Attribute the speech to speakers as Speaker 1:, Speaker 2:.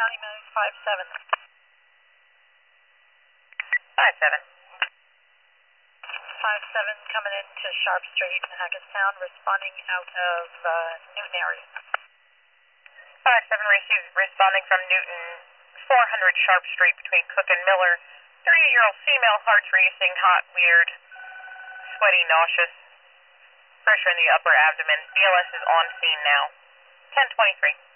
Speaker 1: County Mag 57.
Speaker 2: 57.
Speaker 1: 57 coming into Sharp Street in Hackettstown, responding out of Newton area.
Speaker 2: 57 received responding from Newton, 400 Sharp Street between Cook and Miller. 38-year-old female, heart's racing, hot, weird, sweaty, nauseous, pressure in the upper abdomen. BLS is on scene now. 1023.